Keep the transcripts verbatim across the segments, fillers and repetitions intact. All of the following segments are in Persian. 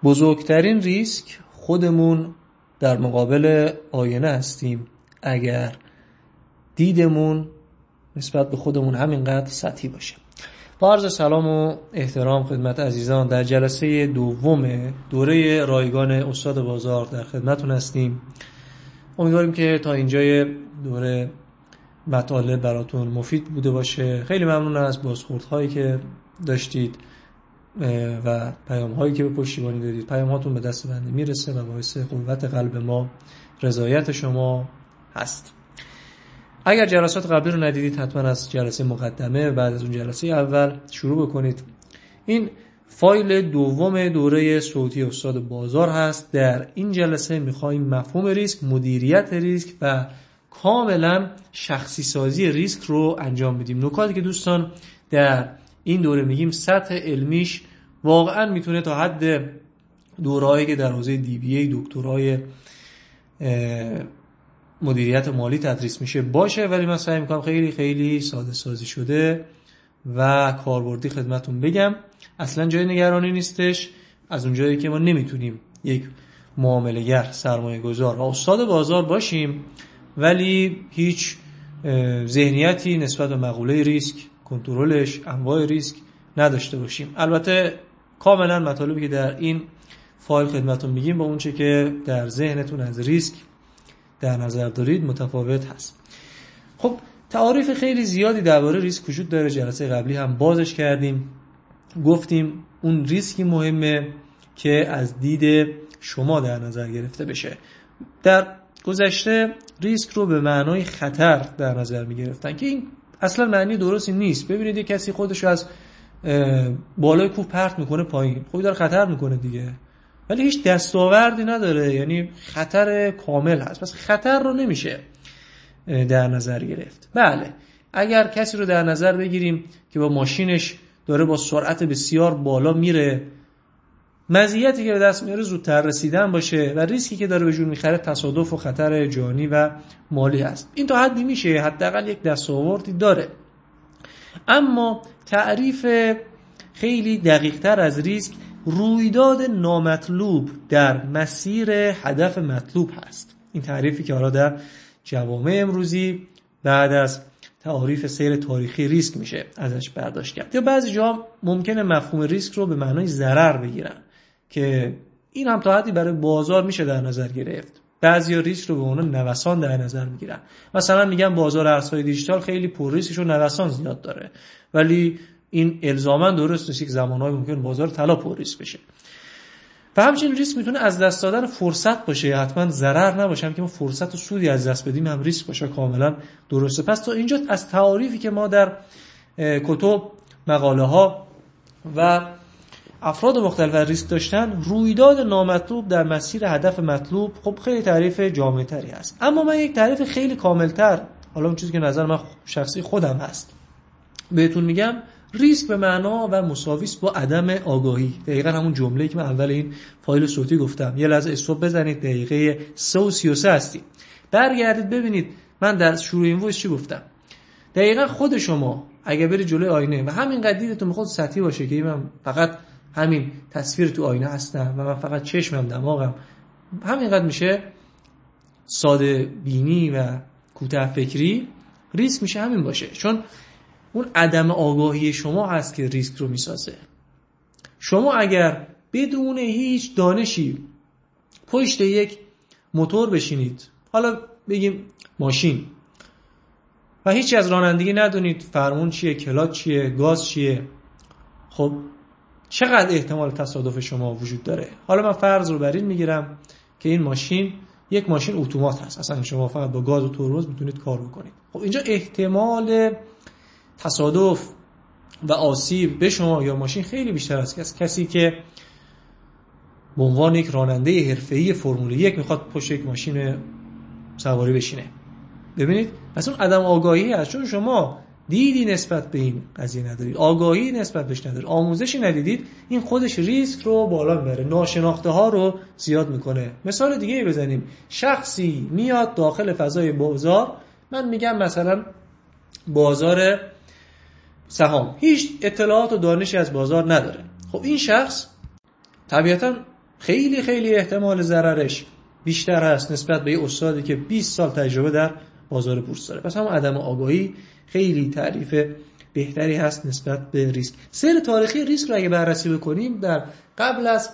بزرگترین ریسک خودمون در مقابل آینه هستیم اگر دیدمون نسبت به خودمون همینقدر سطحی باشه. با عرض سلام و احترام خدمت عزیزان، در جلسه دوم دوره رایگان استاد بازار در خدمتون هستیم. امیدواریم که تا اینجای دوره مطالب براتون مفید بوده باشه. خیلی ممنون از بازخوردهایی که داشتید و پیام هایی که به پشتیبانی دادید. پیام هاتون به دست بنده میرسه و باعث قوت قلب ما رضایت شما هست. اگر جلسات قبلی رو ندیدید حتما از جلسه مقدمه بعد از اون جلسه اول شروع بکنید. این فایل دوم دوره صوتی استاد بازار هست. در این جلسه میخوایم مفهوم ریسک، مدیریت ریسک و کاملا شخصی سازی ریسک رو انجام بدیم. نکاتی که دوستان در این دوره میگیم سطح علمیش واقعا میتونه تا حد دورهایی که در حوزه دی بی ای دکترای مدیریت مالی تدریس میشه باشه، ولی من سعی میکنم خیلی خیلی ساده سازی شده و کاربردی خدمتون بگم. اصلا جای نگرانی نیستش از اون جایی که ما نمیتونیم یک معامله‌گر، سرمایه گذار و استاد بازار باشیم ولی هیچ ذهنیتی نسبت به مقوله ریسک، کنترلش، انواع ریسک نداشته باشیم. البته کاملا مطالبی که در این فایل خدمتون میگیم با اون چه که در ذهنتون از ریسک در نظر دارید متفاوت هست. خب تعاریف خیلی زیادی درباره ریسک وجود داره. جلسه قبلی هم بازش کردیم، گفتیم اون ریسکی مهمه که از دید شما در نظر گرفته بشه. در گذشته ریسک رو به معنای خطر در نظر میگرفتن که این اصلا معنی درستی نیست. ببینید یک کسی خودش از بالای کوه پرت میکنه پایین، خب داره خطر میکنه دیگه، ولی هیچ دستاوردی نداره، یعنی خطر کامل هست. پس خطر رو نمیشه در نظر گرفت. بله اگر کسی رو در نظر بگیریم که با ماشینش داره با سرعت بسیار بالا میره، مزیتی که به دست میاره زودتر رسیدن باشه و ریسکی که داره به جون میخره تصادف و خطر جانی و مالی هست. این تا حدی میشه، حداقل یک دستاوردی داره. اما تعریف خیلی دقیق‌تر از ریسک رویداد نامطلوب در مسیر هدف مطلوب هست. این تعریفی که حالا در جوامع امروزی بعد از تعریف سیر تاریخی ریسک میشه ازش برداشت کرد. یا بعضی جا ممکنه مفهوم ریسک رو به معنای ضرر بگیرن که این هم تا حدی برای بازار میشه در نظر گرفت. بعضیا ریسک رو به عنوان نوسان در نظر میگیرن. مثلا میگن بازار ارزهای دیجیتال خیلی پر ریسکش و نوسان زیاد داره، ولی این الزاما درست نیست. یک زمانهای ممکن بازار طلا پر ریسک بشه. و همچنین ریسک میتونه از دست دادن فرصت باشه، حتما ضرر نباشه. هم که ما فرصت و سودی از دست بدیم هم ریسک باشه، کاملا درسته. پس تا اینجا از تعاریفی که ما در کتب، مقاله ها و افراد مختلف ریسک داشتن، رویداد نامطلوب در مسیر هدف مطلوب، خب خیلی تعریف جامع تری هست. اما من یک تعریف خیلی کامل تر، حالا اون چیزی که نظر من شخصی خودم هست، بهتون میگم. ریسک به معنا و مساوی است با عدم آگاهی. دقیقاً همون جمله‌ای که من اول این فایل صوتی گفتم. یه لحظه استاپ بزنید، دقیقه سه و سی و سه هستیم. برگردید ببینید من در شروع این وایس چی گفتم. دقیقاً خود شما اگه بری جلوی آینه و همین قد دیدتون میخواد سطحی باشه که من فقط همین تصویر تو آینه هستم و من فقط چشمم، دماغم همین قد میشه ساده بینی و کوتاه فکری، ریسک میشه همین باشه. چون اون عدم آگاهی شما هست که ریسک رو میسازه. شما اگر بدون هیچ دانشی پشت یک موتور بشینید، حالا بگیم ماشین، و هیچی از رانندگی ندونید، فرمون چیه، کلات چیه، گاز چیه، خب چقدر احتمال تصادف شما وجود داره؟ حالا من فرض رو بر این میگیرم که این ماشین یک ماشین اتومات هست، اصلا شما فقط با گاز و ترمز میتونید کار بکنید. خب اینجا احتمال تصادف و آسیب به شما یا ماشین خیلی بیشتر است از کسی که به عنوان یک راننده حرفه‌ای فرمول یک میخواد پشت یک ماشین سواری بشینه. ببینید پس اون عدم آگاهی هست، چون شما دیدی نسبت به این قضیه ندارید، آگاهی نسبت بهش ندارید، آموزشی ندیدید، این خودش ریسک رو بالا میبره، ناشناخته ها رو زیاد میکنه. مثال دیگه بزنیم، شخصی میاد داخل فضای بازار، من میگم مثلا بازار سهام، هیچ اطلاعات و دانشی از بازار نداره. خب این شخص طبیعتا خیلی خیلی احتمال ضررش بیشتر هست نسبت به یه استادی که بیست سال تجربه در بازار بورس داره. پس هم عدم آگاهی خیلی تعریف بهتری هست نسبت به ریسک. سیر تاریخی ریسک رو اگه بررسی بکنیم، در قبل از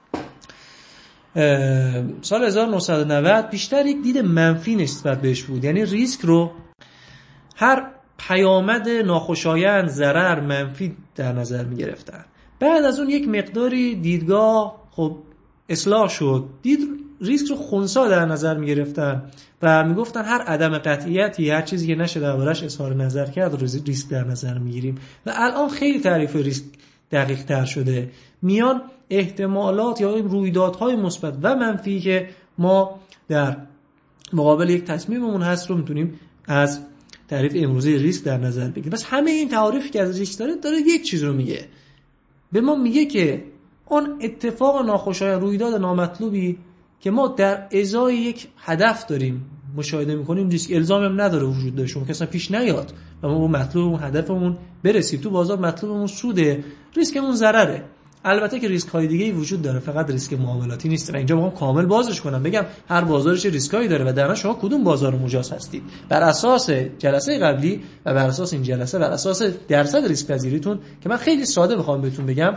سال هزار و نهصد و نود بیشتر یک دید منفی نسبت بهش بود. یعنی ریسک رو هر پیامد ناخوشایند، ضرر، منفی در نظر می گرفتن. بعد از اون یک مقداری دیدگاه خب اصلاح شد، دید ریسک رو خنثی در نظر می گرفتن و می گفتن هر عدم قطعیتی، هر چیزی که نشه دربارش اظهار نظر کرد رو ریسک در نظر می گیریم. و الان خیلی تعریف ریسک دقیق تر شده. میان احتمالات یا رویدادهای مثبت و منفی که ما در مقابل یک تصمیممون هست رو میتونیم از تعریف امروزی ریسک در نظر بگیریم. بس همه این تعاریفی که از ریسک داره داره یک چیز رو میگه. به ما میگه که اون اتفاق ناخوشایند، رویداد نامطلوبی که ما در ازای یک هدف داریم مشاهده میکنیم، ریسک الزامی هم نداره وجود داشته، ممکن اصلا پیش نیاد و ما به مطلوب اون هدفمون برسیم. تو بازار مطلوبمون سوده، ریسکمون ضرره. البته که ریسک های دیگه وجود داره، فقط ریسک معاملاتی نیست. و اینجا میخوام کامل بازش کنم، بگم هر بازارش ریسک هایی داره و در شما کدوم بازار مجاز هستید. بر اساس جلسه قبلی و بر اساس این جلسه، بر اساس درصد ریسک پذیریتون که من خیلی ساده میخوام بهتون بگم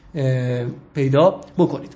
پیدا بکنید.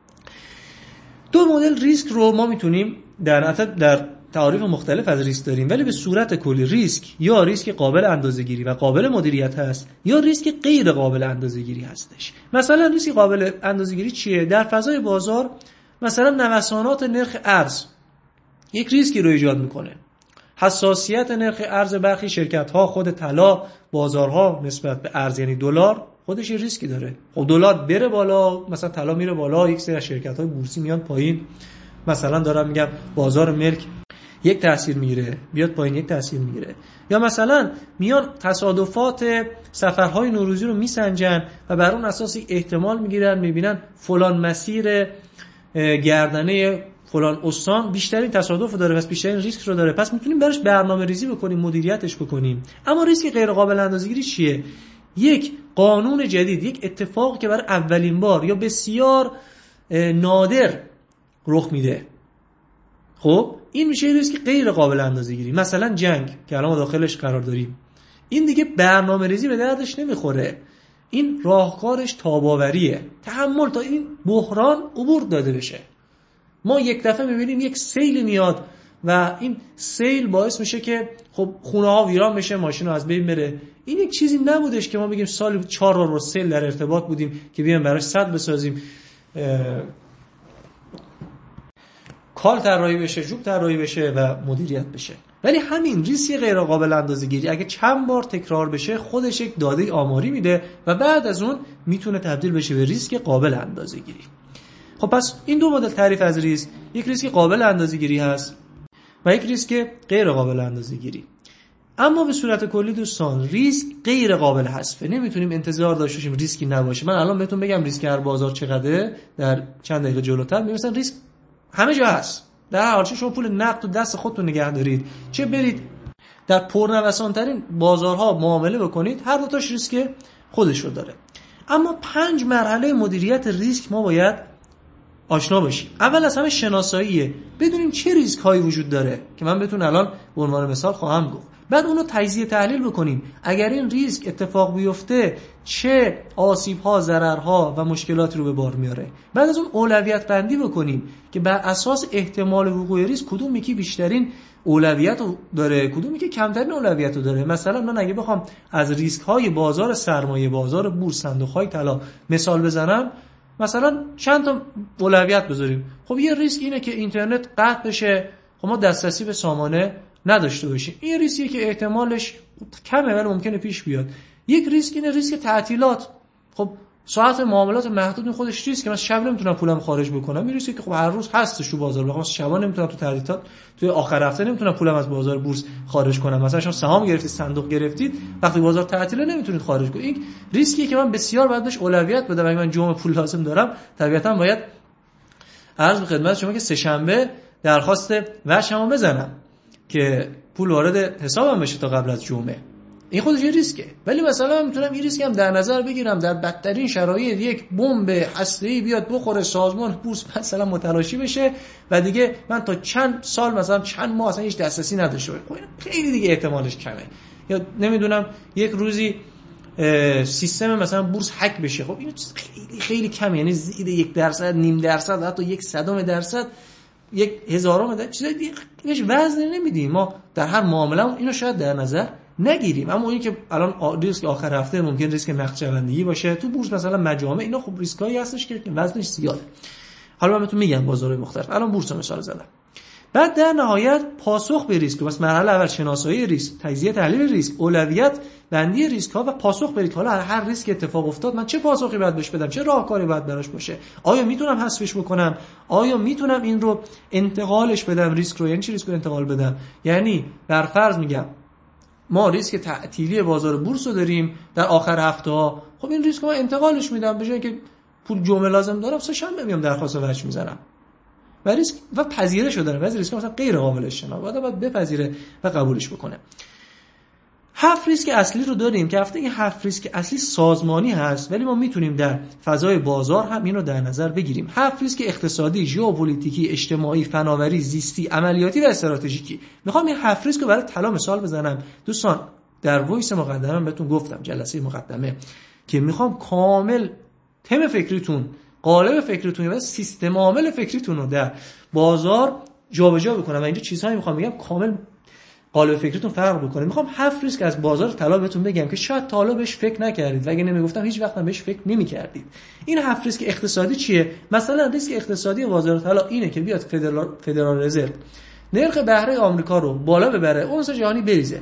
دو مدل ریسک رو ما میتونیم در در تعاریف مختلف از ریسک داریم، ولی به صورت کلی ریسک یا ریسک قابل اندازه‌گیری و قابل مدیریت هست یا ریسک غیر قابل اندازه‌گیری هستش. مثلا ریسک قابل اندازه‌گیری چیه؟ در فضای بازار مثلا نوسانات نرخ ارز یک ریسکی رو ایجاد میکنه. حساسیت نرخ ارز برخی شرکت‌ها، خود طلا، بازارها نسبت به ارز یعنی دلار خودش ریسکی داره. خب دلار بره بالا، مثلا طلا میره بالا، یک سری از شرکت‌های بورسی میان پایین. مثلا دارم میگم بازار ملک یک تاثیر میگیره، بیاد پایین یک تاثیر میگیره. یا مثلا میان تصادفات سفرهای نوروزی رو میسنجن و بر اون اساس احتمال میگیرن، میبینن فلان مسیر گردنه فلان استان بیشترین تصادف داره، پس بیشترین ریسک رو داره، پس میتونیم براش برنامه ریزی بکنیم، مدیریتش بکنیم. اما ریسک غیر قابل اندازه‌گیری چیه؟ یک قانون جدید، یک اتفاقی که برای اولین بار یا بسیار نادر رخ میده. خب این میشه ریسک غیر قابل اندازه‌گیری. مثلا جنگ که الان ما داخلش قرار داریم، این دیگه برنامه‌ریزی به دردش نمیخوره. این راهکارش تاباوریه، تحمل تا این بحران عبور داده بشه. ما یک دفعه میبینیم یک سیل میاد و این سیل باعث میشه که خب خونه ها ویران بشه، ماشین ها از بین بره. این یک چیزی نبودش که ما بگیم سال چهار بار با سیل در ارتباط بودیم که بیایم براش سد بسازیم، کال طراحی بشه، جوب طراحی بشه و مدیریت بشه. ولی همین ریسک غیر قابل اندازه‌گیری اگه چند بار تکرار بشه خودش یک داده آماری میده و بعد از اون میتونه تبدیل بشه به ریسک قابل اندازه‌گیری. خب پس این دو مدل تعریف از ریسک، یک ریسک قابل اندازه‌گیری هست و یک ریسک غیر قابل اندازه‌گیری. اما به صورت کلی دوستان ریسک غیر قابل حذفه. نمیتونیم انتظار داشته باشیم ریسکی نباشه. من الان بهتون بگم ریسک هر بازار چقدره در چند دقیقه جلوتر، میگم ریسک همه جا هست. در هر حال چه شما پول نقد تو دست خودتون نگه دارید، چه برید در پرنوسان ترین بازارها معامله بکنید، هر دو تاش ریسک خودش رو داره. اما پنج مرحله مدیریت ریسک ما باید آشنا باشیم. اول از همه شناساییه، بدونیم چه ریسک هایی وجود داره که من بهتون الان به عنوان مثال خواهم گفت. بعد اونو تجزیه تحلیل بکنیم، اگر این ریسک اتفاق بیفته چه آسیب ها، ضرر ها و مشکلاتی رو به بار میاره. بعد از اون اولویت بندی بکنیم که بر اساس احتمال وقوع ریسک کدوم یکی بیشترین اولویت رو داره، کدوم یکی کمترین اولویت رو داره. مثلا من اگه بخوام از ریسک های بازار سرمایه، بازار بورس، صندوق های طلا مثال بزنم، مثلا چند تا اولویت بذاریم. خب یه ریسک اینه که اینترنت قطع بشه، خب ما دسترسی به سامانه نداشته باشیم، این ریسکی که احتمالش کمه ولی ممکنه پیش بیاد. یک ریسک اینه ریسک تعطیلات، خب ساعت معاملات محدود خودش ریسک، من شب نمیتونم پولم خارج بکنم، این ریسکی که خب هر روز هستش تو بازار، مثلا شبا نمیتونم تو تعطیلات، تو آخر هفته نمیتونم پولم از بازار بورس خارج کنم. مثلا شما سهام گرفتید، صندوق گرفتید، وقتی بازار تعطیله نمیتونید خارج کنید. این ریسکی که من بسیار باید بهش اولویت بدم. اگه من جمعه پول لازم دارم، طبیعتا باید عرض به خدمت شما که سه شنبه درخواست وشمو بزنم که پول وارد حسابم بشه تا قبل از جمعه. این خودش یه ریسکه. ولی مثلا من میتونم این ریسک هم در نظر بگیرم در بدترین شرایط یک بمب هسته‌ای بیاد بخوره، سازمان بورس مثلا متلاشی بشه و دیگه من تا چند سال مثلا چند ماه اصلا هیچ دسترسی نداشته باشم. خیلی دیگه احتمالش کمه. یا نمیدونم یک روزی سیستم مثلا بورس هک بشه، خب این خیلی خیلی کمه، یعنی زیر یک درصد، نیم درصد، حتی یک صدم درصد، یک هزارم درصد، چیزای دیگه بهش وزن نمیدیم. ما در هر معامله اینو شاید در نظر نگیریم. اما این که الان ریسک آخر هفته ممکن ریسک نقدشوندگی باشه تو بورس، مثلا مجامع، اینا خب ریسکایی هستش که وزنش زیاده. حالا من بهتون میگم بازارهای مختلف، الان بورس مثال زدم. بعد در نهایت پاسخ به ریسک، واسه مرحله اول شناسایی ریسک، تجزیه تحلیل ریسک، اولویت بندی ریسک ها و پاسخ به ریسک. حالا هر ریسک اتفاق افتاد من چه پاسخی باید بهش بدم، چه راهکاری باید براش باشه، آیا میتونم حذفش بکنم، آیا میتونم این رو انتقالش بدم ریسک رو. یعنی چی ریسک رو انتقال بدم؟ یعنی بر فرض میگم ما ریسک تعطیلی بازار بورس رو داریم در آخر هفته ها، خب این ریسک رو من انتقالش میدم، به جای اینکه پول جمعه لازم دارم سه شنبه میام درخواست وجه میزنم و ریسک و پذیرش داره. بعضی ریسک مثلا غیر قابل اجتناب، بعد باید بپذیره و قبولش بکنه. هفت ریسک اصلی رو داریم که هفته این هفت ریسک اصلی سازمانی هست، ولی ما میتونیم در فضای بازار هم این رو در نظر بگیریم. هفت ریسک اقتصادی، ژئوپلیتیکی، اجتماعی، فناوری، زیستی، عملیاتی و استراتژیکی. میخوام این هفت ریسک رو برای طلا مثال بزنم. دوستان در وایس مقدمه بهتون گفتم، جلسه مقدمه، که میخوام کامل تم فکریتون، قالب فکریتون و سیستم عامل فکریتون رو در بازار جابجا بکنم و اینجا چیزهایی میخوام بگم کامل قالب فکریتون فرق بکنه. میخوام هفت ریسک از بازار طلا بهتون بگم که شاید تا حالا بهش فکر نکردید و اگه نمیگفتم هیچ وقت هم بهش فکر نمیکردید. این هفت ریسک اقتصادی چیه؟ مثلا ریسک اقتصادی بازار طلا اینه که بیاد فدرال فدرال رزرو نرخ بهره آمریکا رو بالا ببره، اونس جهانی بریزه،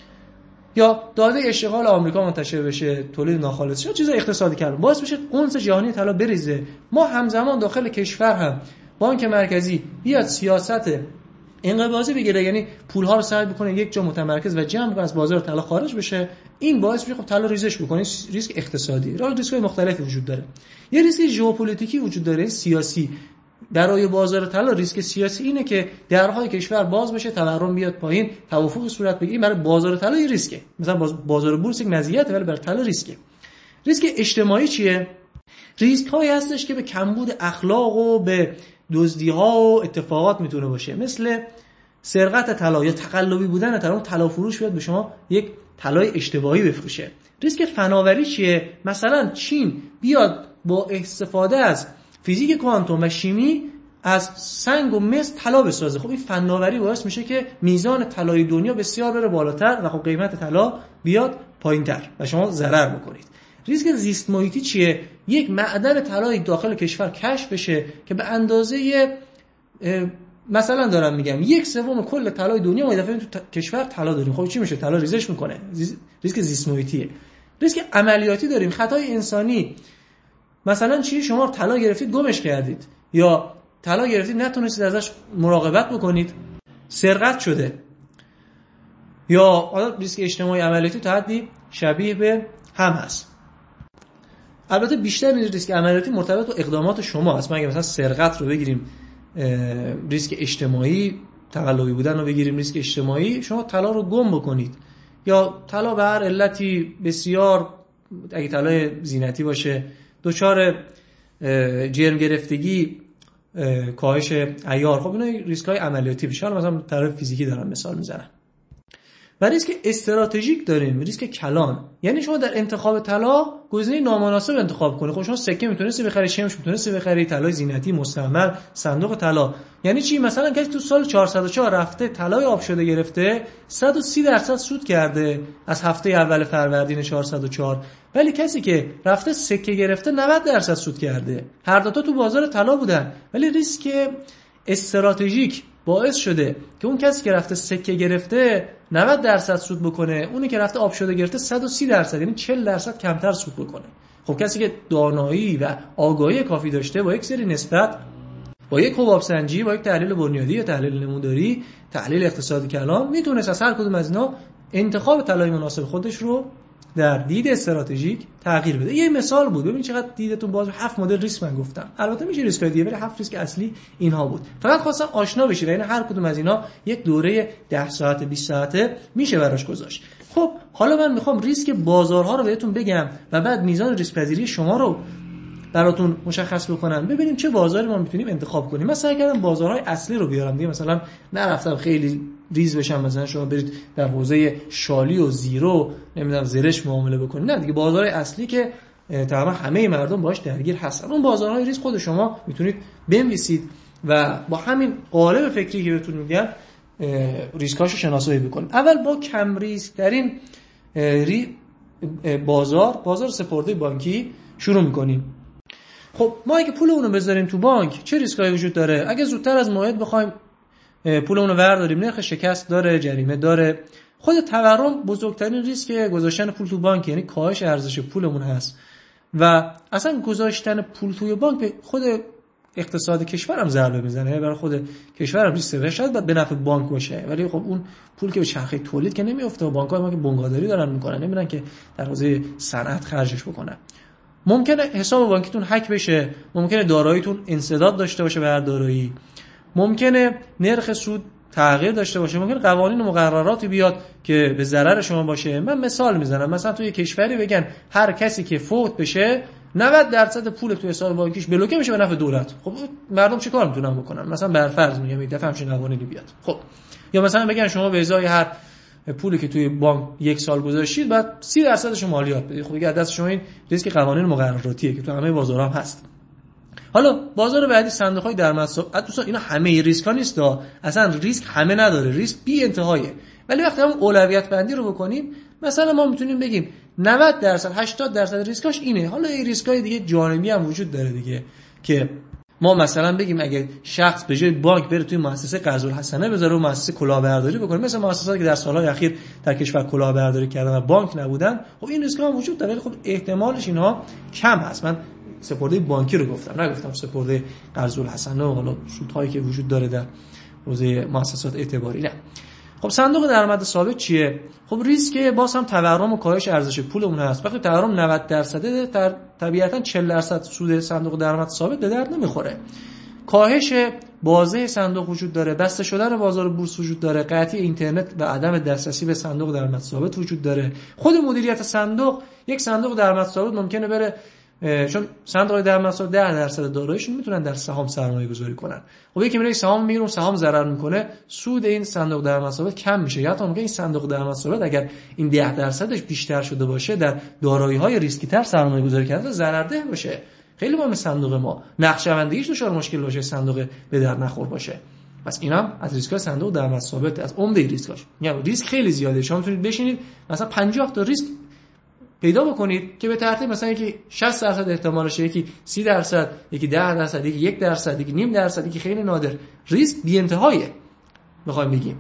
یا داده اشتغال آمریکا منتشر بشه، تولید ناخالص شه، چیز اقتصادی کردن باعث بشه اونس جهانی طلا بریزه. ما همزمان داخل کشور هم بانک مرکزی بیاد سیاست انقباضی بگیره، یعنی پول‌ها رو سعی بکنه یک جا متمرکز و جمع کنه، از بازار طلا خارج بشه. این باعث میشه خب طلا ریزش بکنه. ریسک اقتصادی. راه ریسک‌های مختلفی وجود داره. یه ریسک ژئوپلیتیکی وجود داره، سیاسی. برای بازار طلا ریسک سیاسی اینه که درهای کشور باز بشه، تورم بیاد پایین، توافق صورت بگیره. برای بازار طلا یه ریسکه. مثلا بازار بورس یک مزیته، ولی برای طلا ریسکه. ریسک اجتماعی چیه؟ ریسک‌هایی هستش که به کمبود اخلاق و به دزدی‌ها و اتفاقات میتونه باشه، مثل سرقت طلا یا تقلبی بودن طلا. طلا فروش بیاد به شما یک طلای اشتباهی بفروشه. ریسک فناوری چیه؟ مثلا چین بیاد با استفاده از فیزیک کوانتوم و شیمی از سنگ و مس طلا بسازه. خب این فناوری باعث میشه که میزان طلای دنیا بسیار بره بالاتر و خب قیمت طلا بیاد پایینتر و شما ضرر بکنید. ریسک زیست محیطی چیه؟ یک معدن طلای داخل کشور کشف بشه که به اندازه مثلا دارم میگم یک سوم کل طلای دنیا ما دفعه تو کشور طلا داریم. خب چی میشه؟ طلا ریزش میکنه. ریسک زیست محیطیه. ریسک عملیاتی داریم، خطای انسانی. مثلا چی؟ شما طلا گرفتید گمش کردید، یا طلا گرفتید نتونستید ازش مراقبت بکنید، سرقت شده. یا حالا ریسک اجتماعی عملیاتی تا حدی شبیه به هم هست. البته بیشتر این ریسک عملیاتی مرتبط با اقدامات شما هست. ما اگه مثلا سرقت رو بگیریم ریسک اجتماعی، تقلبی بودن رو بگیریم ریسک اجتماعی، شما طلا رو گم بکنید یا طلا به هر علتی بسیار، اگه طلای زینتی باشه، دچار جرم گرفتگی، کاهش عیار، خب اینا ریسک‌های عملیاتی میشه. حالا مثلا طرف فیزیکی دارم مثال میزنم. و ریسک استراتژیک داریم، ریسک کلان. یعنی شما در انتخاب طلا گزینه نامناسب انتخاب کنید. خب شما سکه میتونستی بخری، شمش میتونستی بخری، طلای زینتی مستعمل، صندوق طلا. یعنی چی؟ مثلا کسی تو سال چهارصد و چهار رفته طلای آب شده گرفته، صد و سی درصد سود کرده از هفته اول فروردین چهارصد و چهار، ولی کسی که رفته سکه گرفته نود درصد سود کرده. هر دو تا تو بازار طلا بودن، ولی ریسک استراتژیک باعث شده که اون کسی که رفته سکه گرفته نود درصد سود بکنه، اونی که رفته آب شده گرفته صد و سی درصد، یعنی چهل درصد کمتر سود بکنه. خب کسی که دانایی و آگاهی کافی داشته با یک سری نسبت، با یک حباب سنجی، با یک تحلیل بنیادی یا تحلیل نموداری، تحلیل اقتصادی کلان، میتونه از هر کدوم از اینا انتخاب طلای مناسب خودش رو در دید استراتژیک تغییر بده. یه مثال بود. ببین چقدر دیدتون باز. هفت مدل ریسک من گفتم. البته میشه ریسک دیگه، ولی هفت ریسک اصلی اینها بود. فقط خواستم آشنا بشید. یعنی هر کدوم از اینا یک دوره ده ساعته بیست ساعته میشه براش گذاشت. خب حالا من میخوام ریسک بازارها رو بهتون بگم و بعد میزان ریسک پذیری شما رو براتون مشخص بکنم، ببینیم چه بازاری ما میتونیم انتخاب کنیم. مثلا کردم بازارهای اصلی رو بیارم دیگه، مثلا نرفتم خیلی ریز بشم، مثلا شما برید در حوزه شالی و زیرو نمیدونم زرش معامله بکنید، نه دیگه بازارهای اصلی که تقریبا همه مردم باهاش درگیر هستن، اون بازارهای ریسک خود شما میتونید بنویسید و با همین قالب فکری که بهتون میگم ریسکاشو شناسایی بکنید. اول با کم ریسک ترین بازار بازار سپرده بانکی شروع میکنیم. خب ما اگه پولمون رو بذاریم تو بانک چه ریسکایی وجود داره؟ اگه زودتر از موعد بخوایم پولمون رو برداریم، نرخ شکست داره، جریمه داره. خود تورم بزرگترین ریسک گذاشتن پول تو بانک، یعنی کاهش ارزش پولمون هست و اصلا گذاشتن پول توی بانک به خود اقتصاد کشور هم ضربه میزنه، برای خود کشور هم ریسک شاید بعد به نفع بانک باشه، ولی خب اون پول که به چرخه تولید که نمیافته و بانک‌ها ما که بنگاهداری دارن میکنن، نمیدونن که در حوزه صنعت خرجش بکنن. ممکنه حساب بانکیتون هک بشه، ممکنه داراییتون انسداد داشته باشه بر دارایی، ممکنه نرخ سود تغییر داشته باشه، ممکنه قوانین و مقرراتی بیاد که به ضرر شما باشه. من مثال میزنم، مثلا توی کشوری بگن هر کسی که فوت بشه نود درصد پول توی حساب بانکیش بلوکه میشه به نفع دولت. خب مردم چیکار میتونن بکنن؟ مثلا بر فرض میگم این دفعه همچین قوانینی بیاد. خب یا مثلا بگن شما به ازای هر پولی که توی بانک یک سال گذاشتید بعد سی درصدش مالیات بدید. خب دیگه دست شما این ریسک قوانین مقرراتیه که تو همه بازارها هم هست. حالا بازار بعدی صندوق‌های درآمدزا. دوستان اینا همه ریسکا نیست، اصلا ریسک همه نداره، ریسک بی انتهایه. ولی وقتی هم اولویت بندی رو بکنیم، مثلا ما میتونیم بگیم نود درصد هشتاد درصد ریسکاش اینه. حالا این ریسکای دیگه جانبی هم وجود داره دیگه، که ما مثلا بگیم اگه شخص به جای بانک بره توی مؤسسه قرض الحسنه بذاره و مؤسسه کلاهبرداری بکنه، مثل مؤسساتی که در سالهای اخیر در کشور کلاهبرداری کردن و بانک نبودن، خب این ریسک هم وجود داره، ولی خب احتمالش اینها کم هست. من سپرده بانکی رو گفتم، نگفتم سپرده قرض الحسنه و حالا سودهایی که وجود داره در حوزه مؤسسات اعتباری. نه. خب صندوق درآمد ثابت چیه؟ خب ریسک باز هم تورم و کاهش ارزش پولمون هست. وقتی تورم نود درصده، طبیعتاً چهل درصد سود صندوق درآمد ثابت به درد نمیخوره. کاهش بازه صندوق وجود داره، بسته شدن بازار بورس وجود داره، قطعی اینترنت و عدم دسترسی به صندوق درآمد ثابت وجود داره. خود مدیریت صندوق، یک صندوق درآمد ثابت ممکنه بره، چون صندوق درآمد ثابت ده درصد داراییشون میتونن در سهام سرمایه گذاری کنن. خب یکی میره سهام میگیره، سهام ضرر میکنه، سود این صندوق درآمد ثابت کم میشه. یا حتی میگه این صندوق درآمد ثابت اگر این ده درصدش بیشتر شده باشه، در دارایی‌های ریسکی تر سرمایه گذاری کرده، ضررده باشه. خیلی مهم صندوق ما نقشه‌بندیش دچار مشکل باشه، صندوق به در نخور باشه. پس اینم از ریسک‌های صندوق درآمد ثابت، از عمده ریسکاش. یعنی ریسک خیلی زیاده. شما میتونید بشینید مثلا پنجاه تا ریسک پیدا بکنید که به ترتیب مثلا یکی شصت درصد احتمالشه، یکی سی درصد، یکی ده درصد، یکی یک درصد، یکی نیم درصد، یکی خیلی نادر. ریسک بی انتهایه میخوایم بگیم.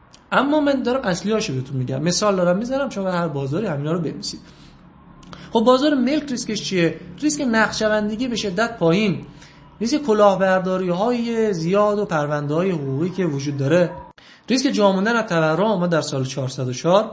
اما من دارم اصلیاشو بهتون میگم، مثال دارم میذارم شما هر بازاری همینا رو بنویسید. خب بازار ملک ریسکش چیه؟ ریسک نقشه‌بندی به شدت پایین، ریسک کلاهبرداری‌های زیاد و پرونده‌های حقوقی که وجود داره، ریسک جا موندن از تورم. ما در سال چهارصد و چهار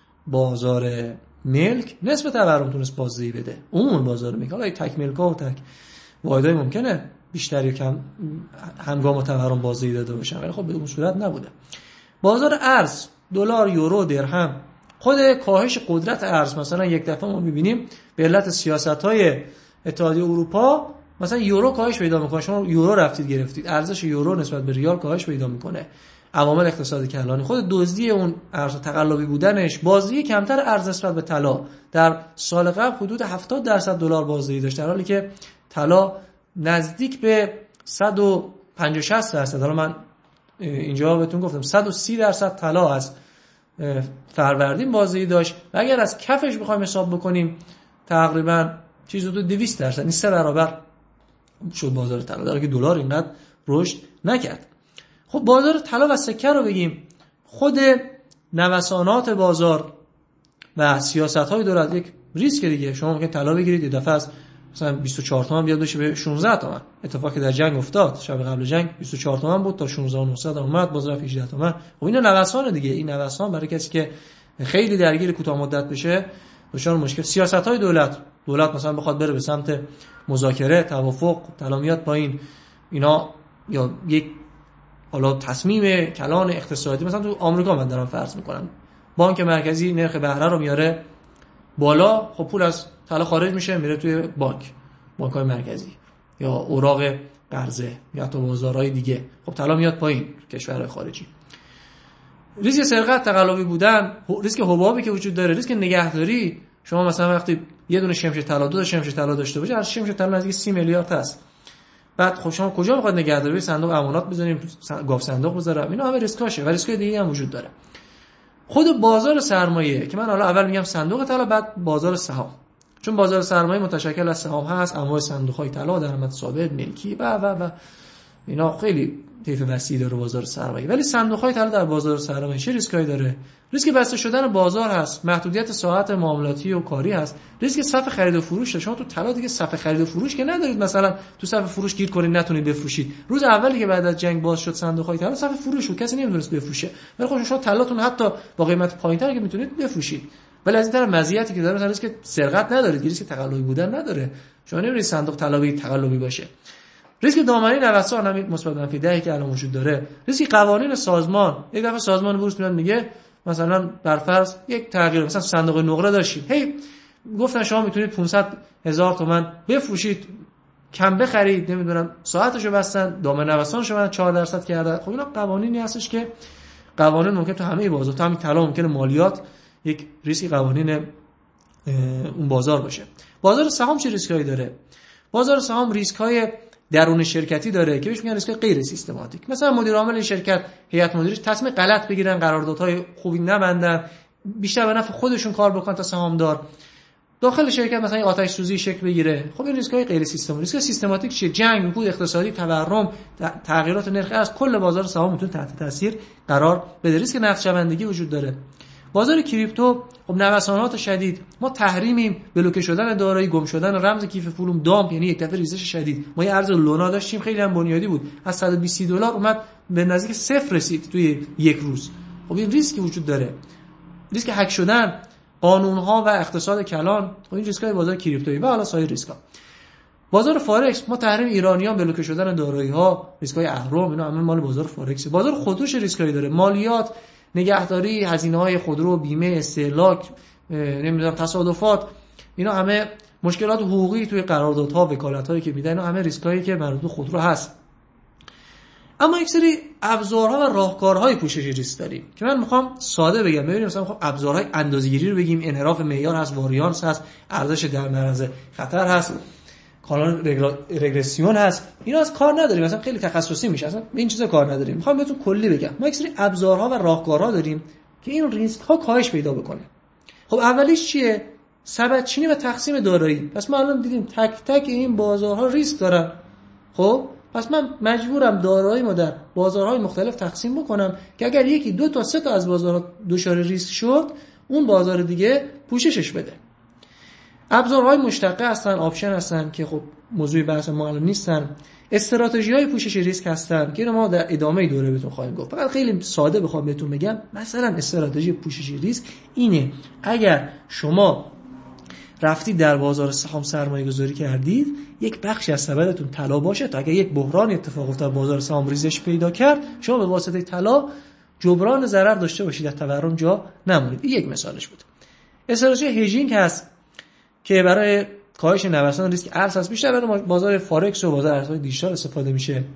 بازار ملک نسبت تورم تونست بازدهی بده. عموم بازار ملک، حالا تک ملک‌ها و تک واحدهای ممکنه بیشتر یا کم هنگام تورم بازدهی داده باشن، ولی خب به اون صورت نبوده. بازار ارز، دلار، یورو، درهم، خود کاهش قدرت ارز، مثلا یک دفعه ما می‌بینیم به علت سیاست‌های اتحادیه اروپا مثلا یورو کاهش پیدا می‌کنه، شما یورو رفتید گرفتید، ارزش یورو نسبت به ریال کاهش پیدا می‌کنه. عوامل اقتصادی کلانی، خود دزدی اون ارز تقلبی بودنش، بازدهی کمتر ارز نسبت به طلا. در سال قبل حدود هفتاد درصد دلار بازدهی داشت، در حالی که طلا نزدیک به صد و پنجاه شصت درصد. حالا من اینجا بهتون گفتم صد و سی درصد طلا از فروردین بازدهی داشت و اگر از کفش بخوایم حساب بکنیم تقریبا چیزی حدود دویست درصد، این سه برابر شد بازار طلا، در حالی که دلار اینقدر رشد نکرد. خب بازار طلا و سکه رو بگیم، خود نوسانات بازار و سیاست‌های دولت یک ریسک دیگه. شما ممکن طلا بگیرید یه دفعه از مثلا بیست و چهار تومن بیاد بشه به شانزده تومن، اتفاقی در جنگ افتاد. شب قبل جنگ بیست و چهار تومن بود تا شانزده و نهصد اومد باز رفت هجده تومن. خب اینا نوسان دیگه. این نوسان برای کسی که خیلی درگیر کوتاه مدت بشه دچار مشکل. سیاست‌های دولت، دولت مثلا بخواد بره به سمت مذاکره، توافق، طلا میاد پایین، اینا یا یک حالا تصمیم کلان اقتصادی مثلا تو آمریکا من دارم فرض میکنم بانک مرکزی نرخ بهره رو میاره بالا، خب پول از طلا خارج میشه میره توی بانک، بانک‌های مرکزی یا اوراق قرضه یا تو بازارهای دیگه، خب طلا میاد پایین کشورهای خارجی. ریسک سرقت، تقلبی بودن، ریسک حبابی که وجود داره، ریسک نگهداری. شما مثلا وقتی یه دونه شمش طلا، دو تا شمش طلا داشته باشی، هر شمش طلا نزدیک سی میلیارد هست. بعد خب شما کجا میخواد نگهداری؟ صندوق امانات بزنیم، گاف صندوق بذارم، اینا همه ریسکاشه و ریسکای دیگه هم وجود داره. خود بازار سرمایه که من حالا اول میگم صندوق طلا، بعد بازار سهام، چون بازار سرمایه متشکل از سهام هست، انواع صندوق‌های طلا، درآمد ثابت، ملکی و و و اینا خیلی طیف وسیعی داره بازار سرمایه. ولی صندوق‌های طلا در بازار سرمایه چه ریسکایی داره؟ ریسک بسته شدن بازار هست، محدودیت ساعت معاملاتی و کاری هست، ریسک صف خرید و فروش. شما تو طلا دیگه صف خرید و فروش که ندارید، مثلا تو صف فروش گیر کنید نتونید بفروشید. روز اولی که بعد از جنگ باز شد صندوق‌های طلا صف فروش بود، کسی نمی‌تونست بفروشه. ولی خب شما طلاتون حتی با قیمت پایین‌تر که میتونید بفروشید. ولی از این طرف مزیتی که داره مثلا ریسک سرقت ندارید، ریسک تقلبی بودن نداره. شما نمی‌رید صندوق طلا تقلبی باشه. ریسک دامنه نوسان همین مثبت منفی ده که الان وجود داره. ریسک قوانین سازمان، یک دفعه سازمان بورس میاد میگه مثلا بر فرض یک تغییر، مثلا صندوق نقره داشتید، هی گفتن شما میتونید پانصد هزار تومان بفروشید، کم بخرید، نمیدونم ساعتشو بستن، دامنه نوسانشو من چهار درصد کردن. خب اینا قوانینی هستش که قوانین ممکن تو همه بازار، تو همین طلا ممکنه مالیات یک ریسک قوانین اون بازار باشه. بازار سهام چه ریسکایی داره؟ بازار سهام ریسک‌های درون شرکتی داره که بهش میگن ریسک غیر سیستماتیک. مثلا مدیر عامل شرکت، هیئت مدیره تصمیم غلط بگیرن، قراردادهای خوبی نبندن، بیشتر به نفع خودشون کار بکنن تا سهامدار. داخل شرکت مثلا این آتش سوزی شکل بگیره. خب این ریسک‌های غیر سیستماتیک. ریسک سیستماتیک چیه؟ جنگ، رکود اقتصادی، تورم، تغییرات نرخ ارز، کل بازار سهام میتونه تحت تاثیر قرار بده. ریسک نقدشبندگی وجود داره. بازار کریپتو، خب نوسانات شدید، ما تحریمیم، بلوکه شدن دارایی، گم شدن رمز کیف پولم، دامپ، یعنی یک دفعه ریزش شدید. ما یه ارز لونا داشتیم خیلی هم بنیادی بود، از صد و بیست دلار اومد به نزدیک صفر رسید توی یک روز. خب این ریسکی وجود داره. ریسک هک شدن، قانون‌ها و اقتصاد کلان، خب این ریسک‌های بازار کریپتویی و حالا سایر ریسک‌ها. بازار فارکس، ما تحریم ایرانیان، بلوکه شدن دارایی‌ها، ریسک‌های اهرم، اینا همه مال بازار فارکس. بازار خودرو چه ریسکایی داره؟ مالیات، نگهداری، هزینه‌های خودرو، بیمه، استهلاک، نمیدونم تصادفات، اینا همه مشکلات حقوقی توی قراردادها، وکالت‌هایی که میدن، اینا همه ریسکایی که مربوط به خودرو هست. اما یک سری ابزارها و راهکارهای پوشش ریسک داریم که من میخوام ساده بگم. ببینیم مثلا میخوام ابزارهای اندازه‌گیری رو بگیم، انحراف معیار هست، واریانس هست، ارزش در معرض خطر هست، کانال رگرسیون هست. اینا از کار نداریم، مثلا خیلی تخصصی میشه، اصلا این چیزا کار نداریم. میخوام بهتون کلی بگم. ما یک سری ابزارها و راهکارها داریم که این ریسک ها کاهش پیدا بکنه. خب اولیش چیه؟ سبدچینی و تقسیم دارایی. پس ما الان دیدیم تک تک این بازارها ریسک دارن. خب پس من مجبورم داراییمو در بازارهای مختلف تقسیم بکنم که اگر یکی دو تا سه تا از بازارها دچار ریسک شد، اون بازار دیگه پوششش بده. ابزارهای مشتقه هستن، آپشن هستن که خب موضوع بحث ما الان نیستن. استراتژی‌های پوشش ریسک هستن که ما در ادامه دوره بهتون خواهیم گفت. فقط خیلی ساده بخوام بهتون بگم، مثلا استراتژی پوشش ریسک اینه: اگر شما رفتید در بازار سهام سرمایه گذاری کردید، یک بخشی از سبدتون طلا باشه تا اگر یک بحران اتفاق افتاد بازار سهام ریزش پیدا کرد، شما به واسطه طلا جبران ضرر داشته باشید، در تورم جا نمونید. این یک مثالش بود. استراتژی هجینگ هست که برای کاهش نوسان ریسک ارز هست، بیشتر برای بازار فارکس و بازار ارزهای دیجیتال استفاده میشه.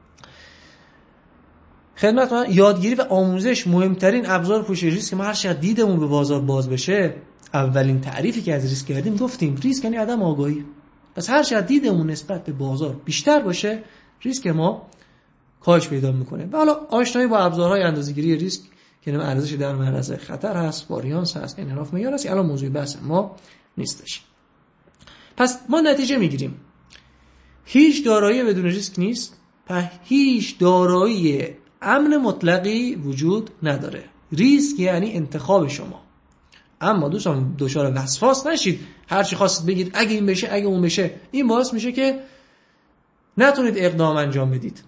خدمت من یادگیری و آموزش مهمترین ابزار پوشش ریسک. ما هر چقدر دیدمون به بازار باز بشه، اولین تعریفی که از ریسک کردیم گفتیم ریسک یعنی عدم آگاهی. پس هر چقدر دیدمون نسبت به بازار بیشتر باشه، ریسک ما کاهش پیدا میکنه. و حالا آشنایی با ابزارهای اندازه‌گیری ریسک که نام ارزش در معرض خطر هست، واریانس هست، انحراف معیار هست، الان موضوع بحث ما نیستش. پس ما نتیجه میگیریم هیچ دارایی بدون ریسک نیست، پس هیچ دارایی امن مطلقی وجود نداره. ریسک یعنی انتخاب شما. اما دوستان دچار وسواس نشید، هر چی خواستید بگید اگه این بشه اگه اون بشه. این باعث میشه که نتونید اقدام انجام بدید.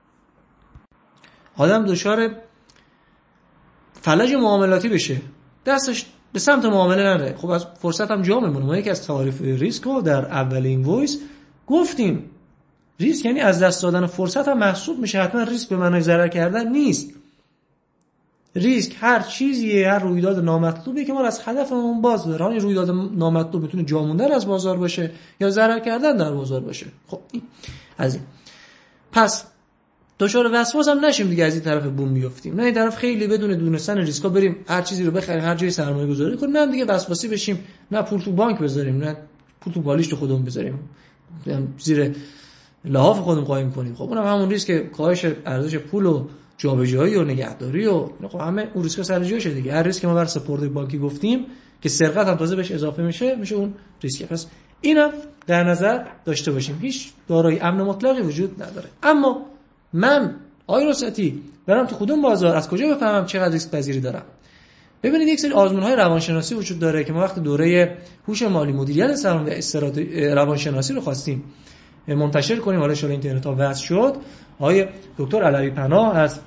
آدم دچار فلج معاملاتی بشه، دستش به سمت معامله نره. خب از فرصت هم جا میمونه. ما یکی از تعاریف ریسک رو در اولین وایس گفتیم. ریسک یعنی از دست دادن فرصت هم محسوب میشه، حتما ریسک به معنای ضرر کردن نیست. ریسک هر چیزیه، هر رویداد نامطلوبی که ما از هدفمون باز داره. این رویداد نامطلوب میتونه جا موندن از بازار باشه یا ضرر کردن در بازار باشه. خب این از این. پس دچار وسواس هم نشیم دیگه، از این طرف بوم بیافتیم، نه این طرف خیلی بدون دونستن ریسکا بریم هر چیزی رو بخریم، هر جایی سرمایه گذاری کنیم، نه دیگه وسواسی بشیم، نه پول تو بانک بذاریم، نه پول تو بالشت خودمون بذاریم، زیر لحاف خودمون قایم کنیم. خب اونم همون ریسک که کاهش ارزش پول و جابجایی و نگهداری و خب همه اون ریسک سر جاشه دیگه. هر ریسک که ما بر سپرده بانکی گفتیم که سرقت هم تازه بهش اضافه میشه، میشه اون ریسک. پس اینم در نظر داشته باشیم. هیچ دارایی امن مطلقی وجود نداره. اما من آقای رستی برام تو کدوم بازار از کجا بفهمم چقدر ریسک پذیری دارم؟ ببینید یک سری آزمون‌های روانشناسی وجود داره که ما وقتی دوره هوش مالی، مدیریت سرمایه و استراتژی روانشناسی رو خواستیم منتشر کنیم، حالا شده اینترنت ها وصل شد، آقای دکتر علوی پناه از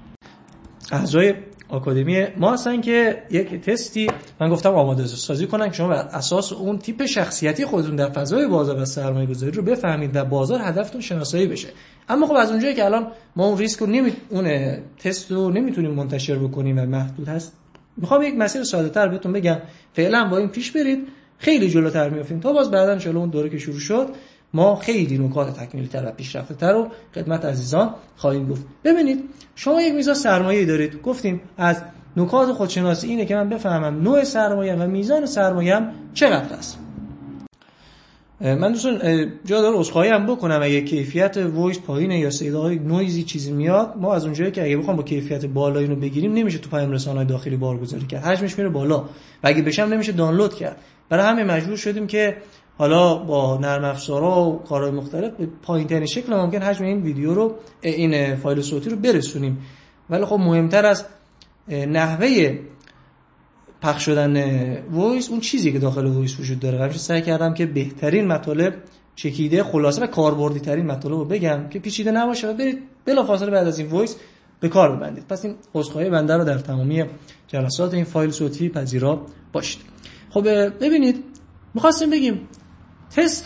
اعضای آکادمی ما هستن که یک تستی من گفتم آماده سازی کنن که شما بر اساس اون تیپ شخصیتی خودتون در فضای بازار و سرمایه گذاری رو بفهمید و بازار هدفتون شناسایی بشه. اما خب از اونجایی که الان ما اون ریسک رو نمی اون تست رو نمیتونیم منتشر بکنیم و محدود هست، میخوام یک مسیر ساده تر بهتون بگم. فعلا با این پیش برید، خیلی جلوتر میافتیم تا باز بعداً ان شاء الله اون دوره که شروع شد ما خیلی نکات تکمیلی تر و پیشرفته تر رو خدمت عزیزان خواهیم گفت. ببینید شما یک میزان سرمایه دارید، گفتیم از نکات خودشناسی اینه که من بفهمم نوع سرمایه و میزان سرمایه‌ام چقدر است. من دوستان جا داره عذرخواهی هم بکنم اگه کیفیت وایس پایینه یا صداهای نویزی چیزی میاد، ما از اونجایی که اگه بخوام با کیفیت بالا اینو بگیریم نمیشه تو پیام رسانه‌های داخلی بارگذاری کرد، حجمش میره بالا و اگه بشم نمیشه دانلود کرد. برای همین مجبور شدیم که حالا با نرم افزارها و کارهای مختلف به پایین‌ترین شکل ممکن حجم این ویدیو رو، این فایل صوتی رو برسونیم. ولی خب مهمتر از نحوه پخش شدن وایس اون چیزی که داخل وایس وجود داره. همیشه سعی کردم که بهترین مطالب، چکیده، خلاصه و کاربردی ترین مطالب رو بگم که پیچیده نباشه و برید بلافاصله بعد از این وایس به کار ببندید. پس این عذرخواهی بنده رو در تمامی جلسات این فایل صوتی پذیرا باشید. خب ببینید می‌خواستیم بگیم تست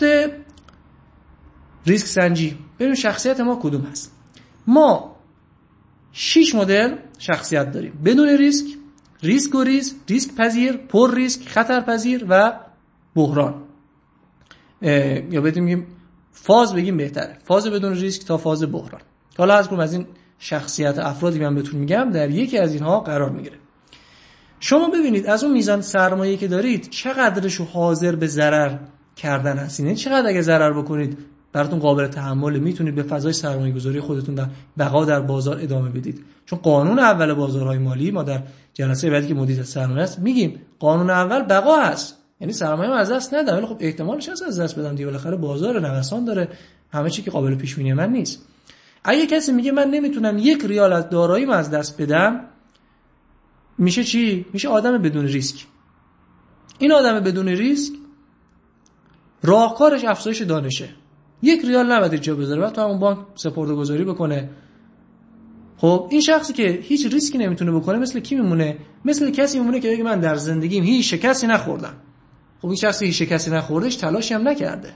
ریسک سنجی، ببینیم شخصیت ما کدوم هست. ما شش مدل شخصیت داریم: بدون ریسک، ریسک و ریسک، ریسک پذیر، پر ریسک، خطر پذیر و بحران. یا بگیم فاز، بگیم بهتره فاز بدون ریسک تا فاز بحران. حالا از کدوم از این شخصیت افرادی من بهتون میگم در یکی از اینها قرار میگیره. شما ببینید از اون میزان سرمایه‌ای که دارید چقدرشو حاضر به ضرر کردن هستین، یعنی چقدر اگه ضرر بکنید براتون قابل تحمل، میتونید به فضای سرمایه‌گذاری خودتون و بقا در بازار ادامه بدید. چون قانون اول بازارهای مالی، ما در جلسه بعدی که مدیریت سرمایه است میگیم قانون اول بقا هست، یعنی سرمایه از دست ندم، ولی خب احتمالش هست از دست بدم دیگه، بالاخره بازار نوسان داره، همه چی که قابل پیش بینی من نیست. اگه کسی میگه من نمیتونم یک ریال از داراییم از دست بدم، میشه چی؟ میشه آدم بدون ریسک. این آدم بدون ریسک راهکارش افزایش دانشه. یک ریال نباید جا بذاره و تو همون بانک سپرده‌گذاری بکنه. خب این شخصی که هیچ ریسکی نمیتونه بکنه مثل کی میمونه؟ مثل کسی میمونه که بگه من در زندگیم هیچ شکستی نخوردم. خب این شخصی هیچ شکستی نخوردهش تلاشی هم نکرده.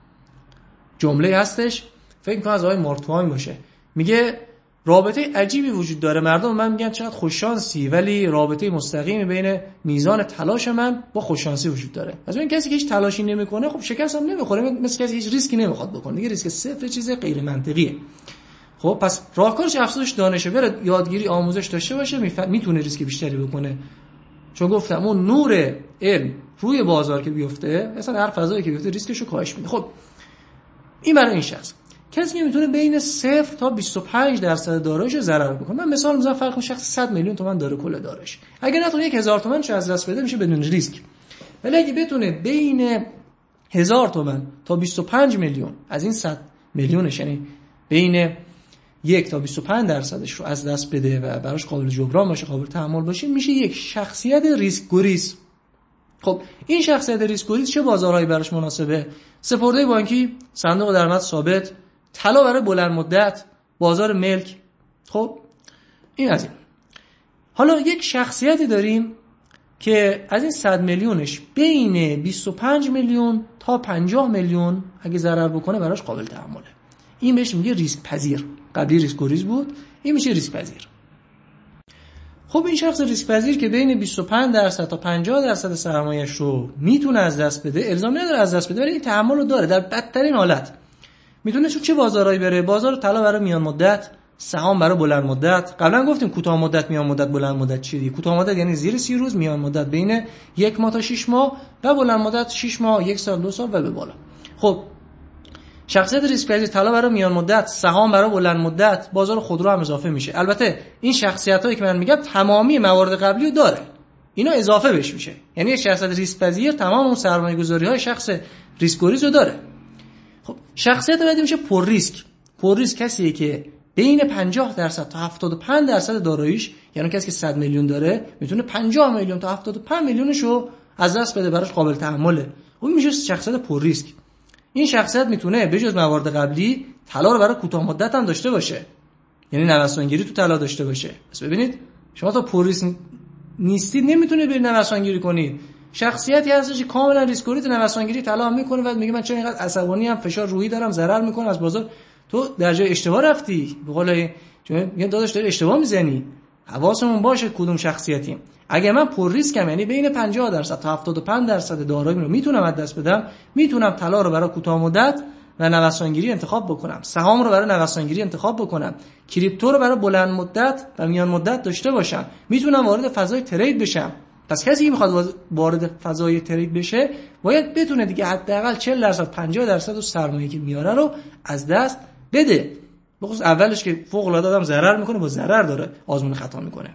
جمله هستش فکر کنم از آقای مارتوان باشه، میگه رابطه عجیبی وجود داره، مردم من میگن چقدر خوششانسی، ولی رابطه مستقیمی بین میزان تلاش من با خوششانسی وجود داره. از این کسی که هیچ تلاشی نمیکنه خب شکست هم نمیخوره، مثل کسی هیچ ریسکی نمیخواد بکنه دیگه، ریسک صفر چیز غیر منطقیه. خب پس راهکارش افزایش دانشه، بره یادگیری، آموزش داشته باشه، میتونه ریسک بیشتری بکنه. چون گفتم اون نور علم روی بازار که بیفته، مثلا هر فضایی که بیفته ریسکشو کاهش میده. خب این برای این شخص کسی میتونه بین صفر تا بیست و پنج درصد داراییش ضرر بکنه. من مثال میزنم، فرق شخص صد میلیون تومان داره کل داراییش، اگه نتونه یک هزار تومانش از دست بده میشه بدون ریسک. ولی اگه بتونه بین هزار تومان تا بیست و پنج میلیون از این صد میلیونش، یعنی بین یک تا بیست و پنج درصدش رو از دست بده و براش قابل جبران باشه، قابل تحمل باشه، میشه یک شخصیت ریسک گریز. خب این شخصیت ریسک گریز چه بازارهایی براش مناسبه؟ سپرده بانکی، صندوق درآمد ثابت، طلا برای بلند مدت، بازار ملک. خب این از این. حالا یک شخصیتی داریم که از این صد میلیونش بین بیست و پنج میلیون تا پنجاه میلیون اگه ضرر بکنه براش قابل تحمله. این بهش میگه ریسک پذیر. قبلی ریسک گریز بود، این میشه ریسک پذیر. خب این شخص ریسک پذیر که بین بیست و پنج درصد تا پنجاه درصد سرمایه‌اش رو میتونه از دست بده، الزامی نداره از دست بده، ولی این تحمل رو داره. در بدترین حالت میتونه تو چه بازارهایی بره؟ بازار طلا برای میان مدت، سهام برای بلند مدت. قبلا گفتیم کوتاه مدت، میان مدت، بلند مدت چی دیگه؟ کوتاه مدت یعنی زیر سی روز، میان مدت بین یک ماه تا شش ماه و بلند مدت شش ماه، یک سال، دو سال و به بالا. خب شخصیت ریسک پذیر طلا برای میان مدت، سهام برای بلند مدت، بازار خودرو هم اضافه میشه. البته این شخصیتایی که من میگم تمامی موارد قبلی رو داره، اینا اضافه بهش میشه. یعنی شخصیت ریسک پذیر تمام اون سرمایه‌گذاری‌های شخص ریسک گریز رو داره. خب شخصیت بعدی میشه پر ریسک. پر ریسک کسیه که بین پنجاه درصد تا هفتاد و پنج درصد داراییش، یعنی کسی که صد میلیون داره میتونه پنجاه میلیون تا هفتاد و پنج میلیونشو از دست بده، براش قابل تحمله. اون میشه شخصیت پر ریسک. این شخصیت میتونه به جز موارد قبلی طلا رو برای کوتاه مدت هم داشته باشه، یعنی نوسانگیری تو طلا داشته باشه. پس ببینید شما تا پر ریسک نیستید نمیتونید برید نوسانگیری کنید. شخصیتی هستش که کاملا ریسک گریز نوسانگیری طلا هم میکنه، بعد میگه من چرا اینقدر عصبانی ام، فشار روحی دارم، ضرر میکنه از بازار. تو در جای اشتباه رفتی. به قول میگن داداش داری اشتباه میزنی. حواسمون باشه کدوم شخصیتیم. اگه من پر ریسکم، یعنی بین پنجاه درصد تا هفتاد و پنج درصد داراییم رو میتونم از دست بدم، میتونم طلا رو برای کوتاه مدت و نوسانگیری انتخاب بکنم، سهام رو برای نوسانگیری انتخاب بکنم، کریپتو رو برای بلند مدت و میان مدت داشته باشم، میتونم وارد فضای ترید بشم. پس کسی که میخواد وارد فضای ترید بشه باید بتونه دیگه حداقل چهل درصد پنجاه درصد از سرمایه‌ای که میاره رو از دست بده. بخصوص اولش که فوق العاده آدم ضرر میکنه، با ضرر داره آزمون خطا میکنه.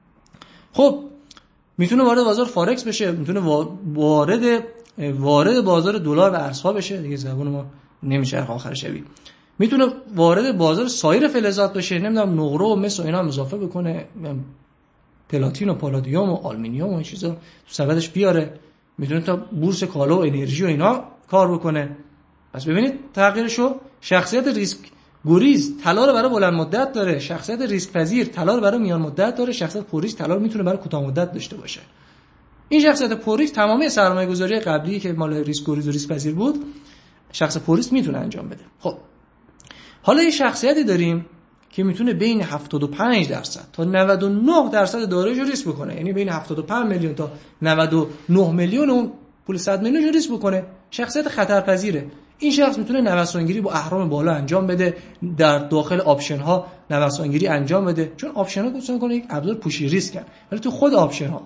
خب میتونه وارد بازار فارکس بشه، میتونه وارد وارد بازار دلار و ارزها بشه، دیگه زبون ما نمیشه آخر شبی. میتونه وارد بازار سایر فلزات بشه، نمیدونم نقره و مس و اینا اضافه بکنه، پلاتین و پالادیوم و آلومینیوم و این چیزا تو سبدش بیاره. میتونه تا بورس کالا و انرژی و اینا کار بکنه. پس ببینید تغییرشو. شخصیت ریسک گریز طلا رو برای بلند مدت داره، شخصیت ریسک پذیر طلا رو برای میان مدت داره، شخصیت پر ریسک طلا رو میتونه برای کوتاه مدت داشته باشه. این شخصیت پر ریسک تمامی سرمایه‌گذاری قبلی که مال ریسک گریز و ریسک پذیر بود، شخص پر ریسک میتونه انجام بده. خب حالا یه شخصیتی داریم که میتونه بین هفتاد و پنج درصد تا نود و نه درصد داراییش رو ریسک بکنه، یعنی بین هفتاد و پنج میلیون تا نود و نه میلیون اون پول صد میلیون رو ریسک بکنه. شخصیت خطرپذیره. این شخص میتونه نوسانگیری با اهرم بالا انجام بده، در داخل آپشن ها نوسانگیری انجام بده، چون آپشن ها گفتن کنه یک ابزار پوشی ریسکن، ولی تو خود آپشن ها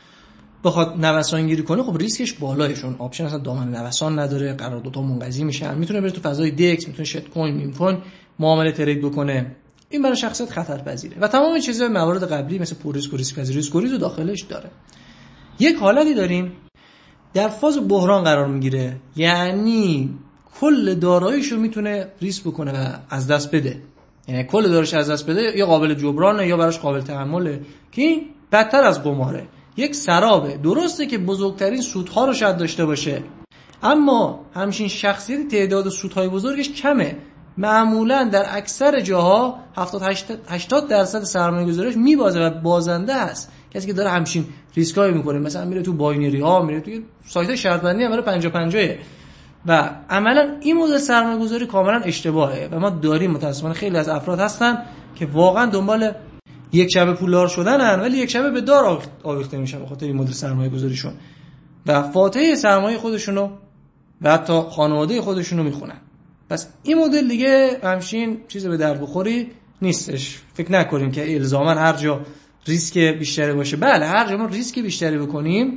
بخواد نوسانگیری کنه خب ریسکش بالاه، چون آپشن اصلا دامن نوسان نداره، قراردادها منقضی میشن. میتونه بره تو فضای دکس، میتونه شت کوین، میم کوین معامله ترید بکنه. این برای شخصیت خطرپذیره و تمام چیزهای موارد قبلی مثل پر ریسک و ریسک پذیری ریسک گریز رو داخلش داره. یک حالتی داریم در فاز بحران قرار میگیره، یعنی کل داراییشو میتونه ریسک بکنه و از دست بده، یعنی کل داراییش از دست بده، یا قابل جبرانه یا براش قابل تحمله، که این بدتر از قماره، یک سرابه. درسته که بزرگترین سودها رو شاید داشته باشه، اما همچین شخصیت تعداد سودهای بزرگش کمه. معمولا در اکثر جاها هفتاد هشتاد درصد سرمایه‌گذاریش میبازه و بازنده است. کسی که داره همچین ریسکایی میکنه، مثلا میره تو باینری ها، میره تو سایت شرط بندی عمل پنجاه پنجاه و عملا این مدل سرمایه‌گذاری کاملا اشتباهه و ما داریم متأسفانه خیلی از افراد هستن که واقعا دنبال یک شبه پولدار شدنن ولی یک شبه به دار آویخته میشن به خاطر این مدل سرمایه‌گذاریشون و فاتحه سرمایه خودشونو و حتی خانواده خودشونو میخونن. پس این مدل دیگه همچین چیز به درد بخوری نیستش. فکر نکنیم که الزاما هر جا ریسک بیشتری باشه. بله هر جا ما ریسک بیشتری بکنیم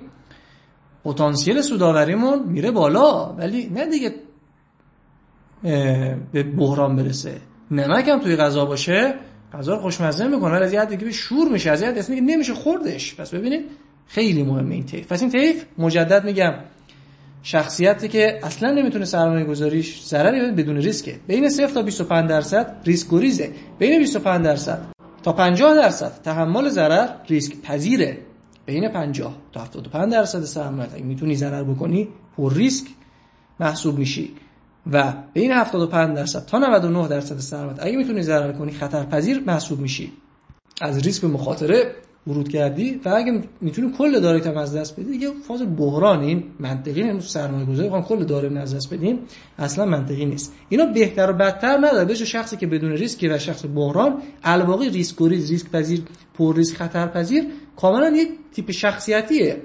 پتانسیل سودآوریمون میره بالا، ولی نه دیگه به بحران برسه. نمک هم توی غذا باشه غذا رو خوشمزه میکنه، ولی از یه حد دیگه به شور میشه، از یه حد دیگه نمیشه خوردش. پس ببینید خیلی مهمه این طیف. پس این طیف مجدد میگم شخصیتی که اصلا نمیتونه سرمایه گذاریش ضرری بدون ریسکه. بین صفر تا بیست و پنج درصد ریسک گریزه، بین بیست و پنج درصد تا پنجاه درصد تحمل ضرر ریسک پذیره، بین پنجاه تا هفتاد و پنج درصد سرمایه اگه میتونی ضرر بکنی پر ریسک محسوب میشی و بین هفتاد و پنج درصد تا نود و نه درصد سرمایه اگه میتونی ضرر کنی خطرپذیر محسوب میشی. از ریسک به مخاطره ورود کردی و اگه میتونی کل دارایت هم از دست بدی دیگه فاز بحران. این منطقی نیست. سرمایه‌گذاری بخوام کل دارایت از دست بدیم اصلا منطقی نیست. اینا بهتر و بدتر نداره. بشه شخصی که بدون ریسک و شخص بحران، الواقع ریسک گریز، ریسک پذیر، پر ریسک، خطر پذیر کاملا یک تیپ شخصیتیه.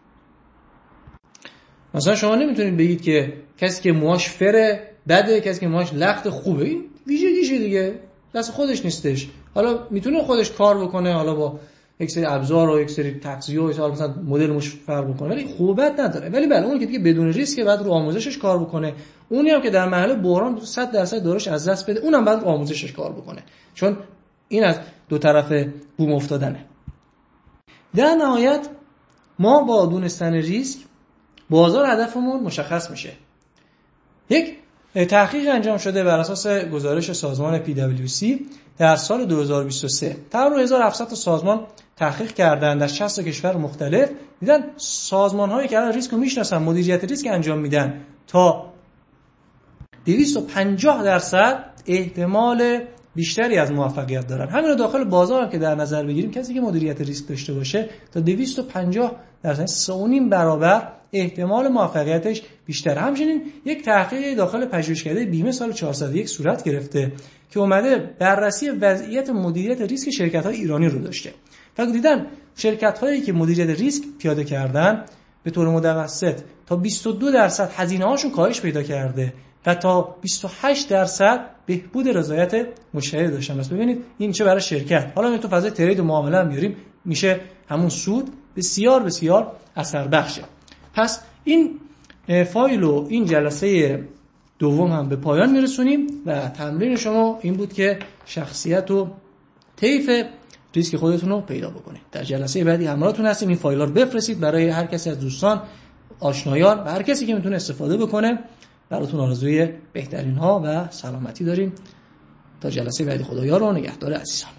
مثلا شما نمیتونید بگید که کسی که موهاش فره بده، کسی که موهاش لخت خوبه. این ویژگیشه دیگه، دست خودش نیستش. حالا میتونه خودش کار بکنه، حالا با یک سری ابزار و یک سری تغذیه و حالا مثلا مدل مش فرق بکنه، ولی خوبت نداره. ولی بله اون که دیگه بدون ریسک بعد رو آموزشش کار بکنه، اونی هم که در مرحله بحران صد درصد دارش از دست بده، اونم بعد آموزشش کار بکنه، چون این از دو طرف بوم افتادنه. در نهایت ما با دونستن ریسک بازار هدفمون مشخص میشه. یک تحقیق انجام شده بر اساس گزارش سازمان پی دبلیو سی در سال دو هزار و بیست و سه. تقریباً هزار و هفتصد تا سازمان تحقیق کردن در شصت کشور مختلف. دیدن سازمان‌هایی که الان ریسک رو میشناسن، مدیریت ریسک انجام میدن، تا دویست و پنجاه درصد احتمال بیشتری از موفقیت دارن. همین رو داخل بازار هم که در نظر بگیریم، کسی که مدیریت ریسک داشته باشه تا دویست و پنجاه درصد، سه و نیم برابر احتمال موفقیتش بیشتره. همچنین یک تحقیق داخل پژوهشکده بیمه سال چهارصد و یک صورت گرفته که اومده بررسی وضعیت مدیریت ریسک شرکت‌های ایرانی رو داشته. فقط دیدن شرکت‌هایی که مدیریت ریسک پیاده کردن به طور متوسط تا بیست و دو درصد هزینه‌هاشون کاهش پیدا کرده و تا بیست و هشت درصد بهبود رضایت مشتری داشتن. بس ببینید این چه برای شرکت. حالا تو فضای ترید و معامله هم بیاریم، میشه همون سود بسیار بسیار اثر بخشه. پس این فایل و این جلسه دوم هم به پایان میرسونیم و تمرین شما این بود که شخصیت و طیف ریسک خودتون رو پیدا بکنید. در جلسه بعدی همراهتون هستیم. این فایل‌ها رو بفرستید برای هر کسی از دوستان، آشنایان و هر کسی که میتونه استفاده بکنه. براتون آرزوی بهترین ها و سلامتی داریم. تا جلسه بعدی، خدایا رو نگهدار عزیزان.